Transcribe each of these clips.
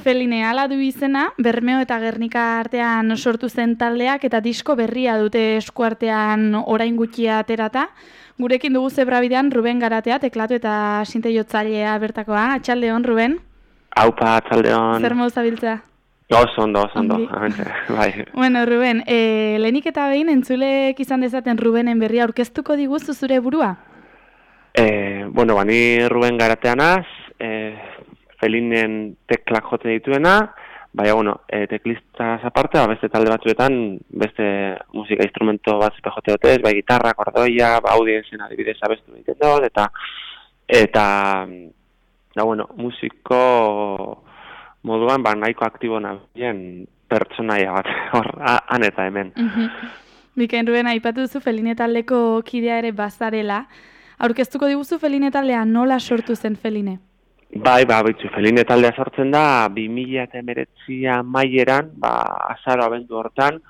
Feline ala du izena, Bermeo eta Gernika artean sortu zen taldeak eta disko berria dute eskuartean orain gutxia aterata. Gurekin dugu zebrabidean Ruben Garatea, teklatu eta sinteiotzailea bertakoa. Atxaldeon, Ruben? Aupa, atxaldeon. Zer modu zabiltza? Oso ondo, bai. Bueno, Ruben, lehenik eta behin entzulek izan dezaten Rubenen berria aurkeztuko diguzu zure burua? Bueno, ni Ruben Garateanaz, Felinen teklak jote dituena, baina, bueno, teklistaz aparte, beste talde batzuetan, beste musika instrumento bat zepe jote dutez, bai gitarra, kordoia, audienzen adibidez abestu egiten dut, eta, bueno, musiko moduan, nahiko aktibo nabien pertsonaia bat, hor, han eta hemen. Bikain, Ruben, aipatu duzu Feline taldeko kidea ere bazarela. Aurkeztuko diguzu Feline taldea, nola sortu zen Feline? Bai, bitzu, Feline taldea sortzen da 2019 maieran, azaro abendu hortan,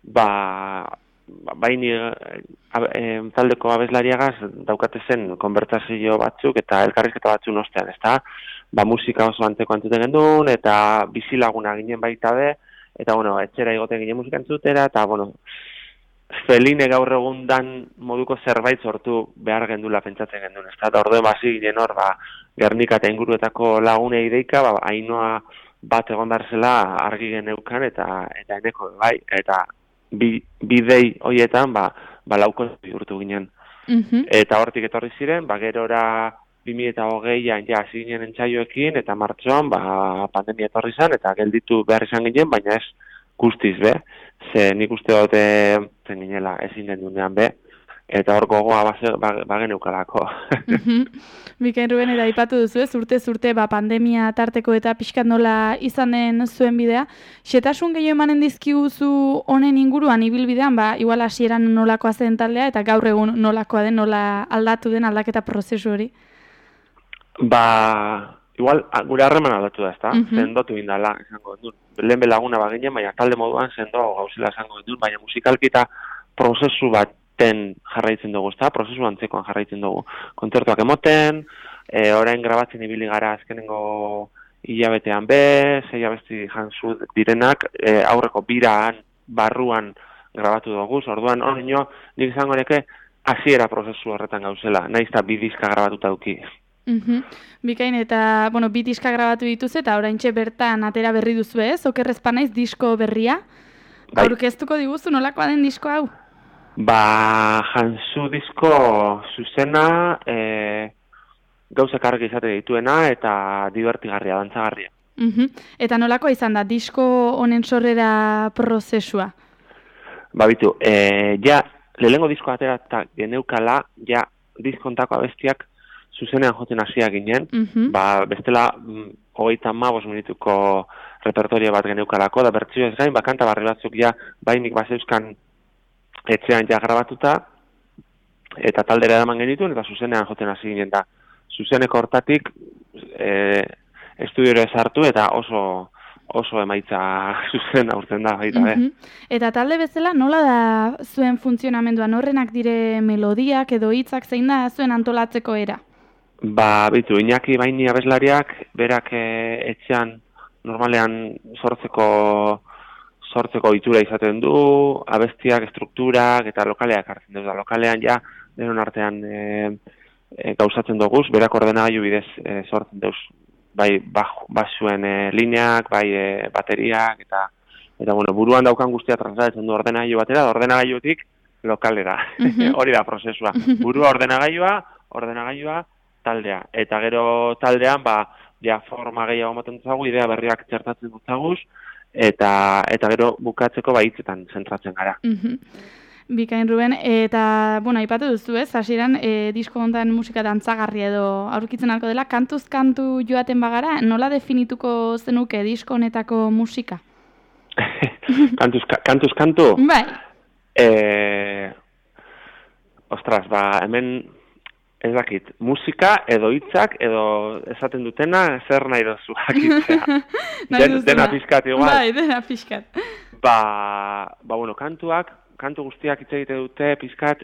baini taldeko abeslariagaz daukate zen konbertsazio batzuk eta elkarrizketa batzuk ostean, ezta? Musika oso antzeko entzuten gendun, eta bizilaguna ginen baita be, eta, bueno, etxera igoten ginen musika entzutera, eta, bueno, Feline gaur egundan moduko zerbait sortu behar gendula pentsatzen gendun, ezta? Eta orduen basi ginen hor, Gernika eta inguruetako lagunei deika, Ainoa bat egon behar zela argi geneukan, eta eneko, bai, eta bidei horietan, lauko bihurtu ginen. Eta hortik etorri ziren, gerora 2020an ja hasi ginen entsaioekin, eta martxoan pandemia etorri zen, eta gelditu behar izan ginen, baina ez guztiz be, ze nik uste dute zen ginela ezin den dunean be, eta hor gogoa bageneukalako. Bikain, Ruben, eta aipatu duzu ez, urte pandemia tarteko eta pixkat nola izan den zuen bidea. Xetasun gehiago emanen dizkiguzu honen inguruan ibilbidean, igual hasieran nolakoa zen taldea, eta gaur egun nolakoa den, nola aldatu den aldaketa prozesu hori? Igual, gure harreman aldatu da, ezta? Zendotu indala, esango dut. Lehen belaguna baginen, baina talde moduan sendo gauzela esango dut, baina musikalki eta prozesu baten jarraitzen dugu, ezta? Prozesu antzekoan jarraitzen dugu. Kontzertuak emoten, orain grabatzen ibili gara azkenengo hilabetean be, 6 abesti jantzu direnak, aurreko biraan, barruan grabatu dugu, orduan horreino, nik izango neke hasiera prozesu horretan gauzela, nahiz eta 2 diska grabatuta duki. Bikain, eta, bueno, 2 diska grabatu dituz eta oraintxe bertan atera berri duzu ez? Okerrez panaiz disko berria. Aurkeztuko diguzu nolakoa den disko hau? Jantzu disko zuzena, gauzak argi izate dituena eta divertigarria, dantzagarria. Eta nolakoa izan da, disko honen sorrera prozesua? Bitu, lehenengo disko atera eta geneukala, diskontako abestiak zuzenean joten hasia ginen, bestela 35 minutuko repertorio bat geneukalako, da bertzio ez gain, kanta barri batzuk bainik bazeuzkan etxean grabatuta, eta taldera edaman genituen, eta zuzenean joten hasi ginen da. Zuzeneko hortatik estudiora esartu, eta oso emaitza zuzen aurten da, baita, Eta talde bezala, nola da zuen funtzionamenduan, horrenak dire melodiak edo hitzak zein da zuen antolatzeko era? Bitu, Iñaki baini abeslariak, berak etxean normalean sortzeko itura izaten du, abestiak, estrukturak eta lokaleak hartzen dut. Lokalean denon artean gauzatzen duguz, berak ordenagailu bidez sortzen duz. Bai basuen lineak, bai bateriak, eta bueno, buruan daukan guztia translatzen du ordenagailu batera, ordenagailutik lokalera. Hori da prozesua. Burua ordenagailua, taldea. Eta gero taldean, forma gehiago ematen dutzagu, idea berriak txertatzen dutzaguz, eta gero bukatzeko hitzetan zentratzen gara. Bikain, Ruben, eta, bueno, aipatu duzu ez, hasieran disko hontan musika dantzagarria edo aurkitzen alko dela, kantuz kantu joaten bagara, nola definituko zenuke disko honetako musika? Kantuz kantu? Bai. Ostras, hemen ez dakit, musika edo hitzak edo esaten dutena zer nahi dozu jakitzea. Dena pixkat igual. Bai, dena pixkat. Bueno, kantu guztiak hitz egite dute pixkat,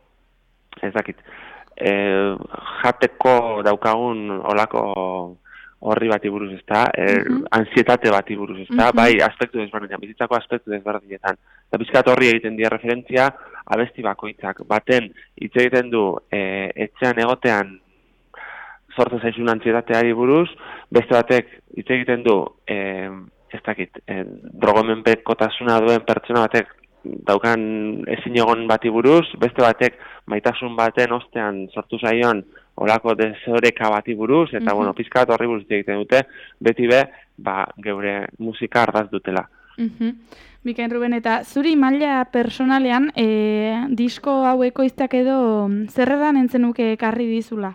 ez dakit, jateko daukagun olako horri bati buruz, ezta, ansietate bati buruz, ezta, bai aspektu desberdinetan, bizitzako aspektu desberdinetan. Eta pizkat horri egiten dira referentzia, abesti bakoitzak baten hitz egiten du etxean egotean sortzen zaizun antsietateari buruz, beste batek hitz egiten du ez dakit, drogomenpekotasuna duen pertsona batek daukan ezin egon bati buruz, beste batek maitasun baten ostean sortu zaion olako desoreka bati buruz, eta bueno, pizkat horri buruz egiten dute, beti be, geure musika ardaz dutela. Bikain Ruben, eta zuri maila personalean, disko hau ekoizteak edo zerredan entzenuke ekarri dizula?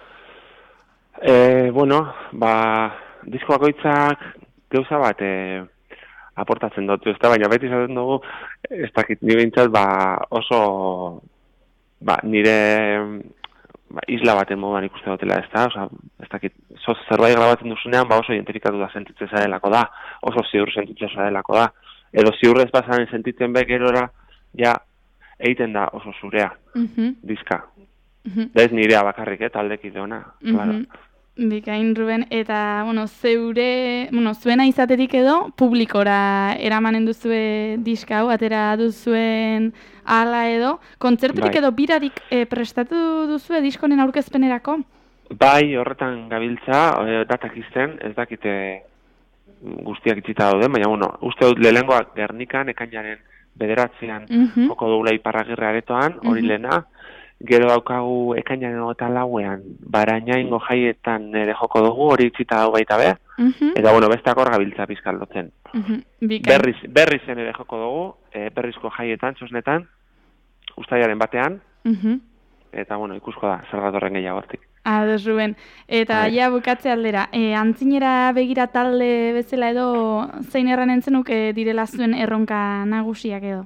Bueno, disko bakoitzak gauza bat aportatzen dut, ez da, baina beti izaten dugu, ez dakit, nire bintzat, oso, nire isla baten moduan ikuste dutela, ez da, ez dakit, zerbait grabatzen duzunean, oso identifikatu da sentitzen zarelako da, oso ziur sentitzen zarelako da, edo ziur ez pasaren sentitzen gerora, ja, egiten da oso zurea, diska. Da ez nirea bakarrik, taldekide ona, claro. Bikain Ruben, eta, zuena izaterik edo, publikora eramanen duzue diska hau, atera duzuen ala edo, kontzerturik edo birarik prestatu duzue diskonen aurkezpenerako? Bai, horretan gabiltza, datak izten, ez dakite guztiak itxita daude, baina, uste dut lehengoak Gernikan, ekainaren 9 joko dugula Iparragirre aretoan, hori lehena, gero daukagu ekainaren 24ean, Barainaingo jaietan ere joko dugu, hori itxita dago baita be, eta bestak hor gabiltza pizkaldotzen. Berrizen ere joko dugu, berrizko jaietan, txosnetan, uztailaren 1ean, eta ikusko da, zer datorren gehiago hortik. Ados, Ruben. Eta ja bukatze aldera, antzinera begira talde bezala edo zein erran entzenuk direla zuen erronka nagusiak edo?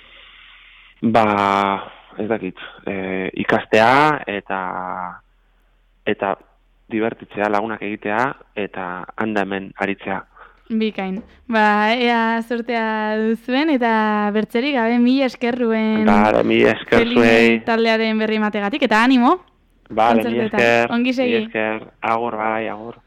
Ez dakit, ikastea eta divertitzea, lagunak egitea eta handa hemen aritzea. Bikain. Ea sortea duzuen eta bertzerik gabe mila esker Ruben. Mila esker zuei. Taldearen berri mategatik eta animo. Mila esker. Ongi segi. Mila esker. Agur, agur.